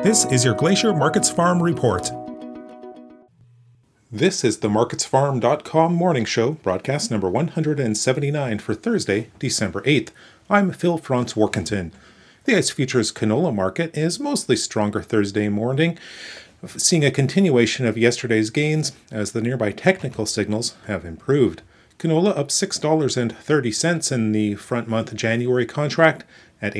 This is your Glacier Markets Farm Report. This is the MarketsFarm.com morning show, broadcast number 179 for Thursday, December 8th. I'm Phil Franz Workington. The ICE Futures canola market is mostly stronger Thursday morning, seeing a continuation of yesterday's gains as the nearby technical signals have improved. Canola up $6.30 in the front month January contract at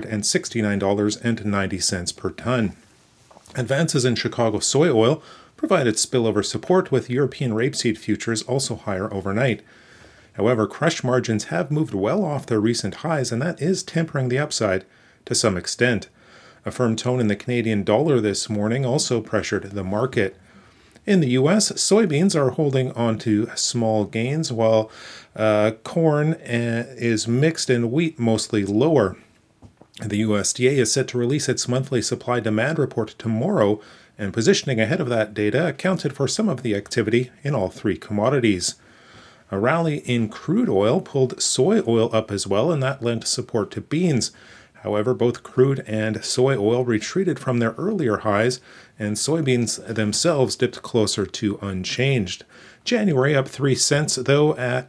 $869.90 per ton. Advances in Chicago soy oil provided spillover support, with European rapeseed futures also higher overnight. However, crush margins have moved well off their recent highs, and that is tempering the upside to some extent. A firm tone in the Canadian dollar this morning also pressured the market. In the U.S., soybeans are holding on to small gains, while corn is mixed and wheat mostly lower. The USDA is set to release its monthly supply-demand report tomorrow, and positioning ahead of that data accounted for some of the activity in all three commodities. A rally in crude oil pulled soy oil up as well, and that lent support to beans. However, both crude and soy oil retreated from their earlier highs, and soybeans themselves dipped closer to unchanged. January up 3 cents, though, at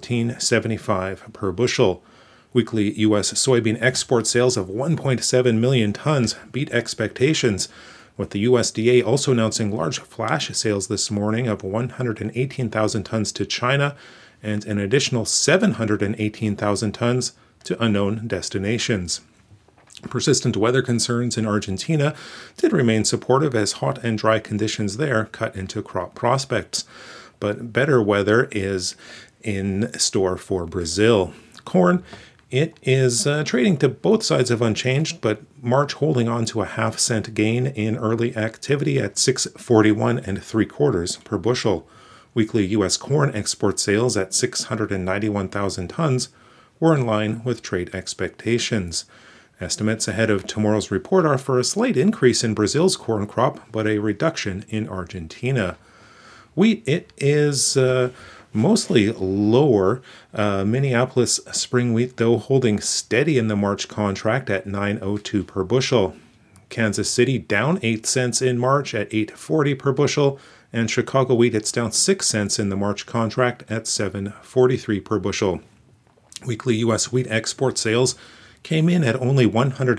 $14.75 per bushel. Weekly U.S. soybean export sales of 1.7 million tons beat expectations, with the USDA also announcing large flash sales this morning of 118,000 tons to China and an additional 718,000 tons to unknown destinations. Persistent weather concerns in Argentina did remain supportive as hot and dry conditions there cut into crop prospects, but better weather is in store for Brazil. Corn, it is trading to both sides of unchanged, but March holding on to a half-cent gain in early activity at $6.41 per bushel. Weekly U.S. corn export sales at 691,000 tons were in line with trade expectations. Estimates ahead of tomorrow's report are for a slight increase in Brazil's corn crop, but a reduction in Argentina. Wheat, it is mostly lower. Minneapolis spring wheat, though, holding steady in the March contract at $9.02 per bushel. Kansas City down 8 cents in March at $8.40 per bushel, and Chicago wheat, it's down 6 cents in the March contract at $7.43 per bushel. Weekly U.S. wheat export sales came in at only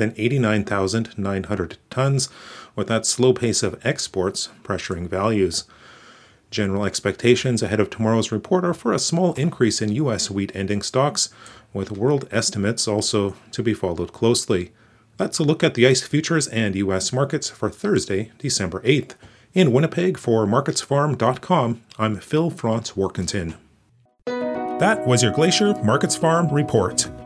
189,900 tons, with that slow pace of exports pressuring values. General expectations ahead of tomorrow's report are for a small increase in U.S. wheat ending stocks, with world estimates also to be followed closely. That's a look at the ICE futures and U.S. markets for Thursday, December 8th. In Winnipeg for MarketsFarm.com, I'm Phil Franz Workington. That was your Glacier Markets Farm Report.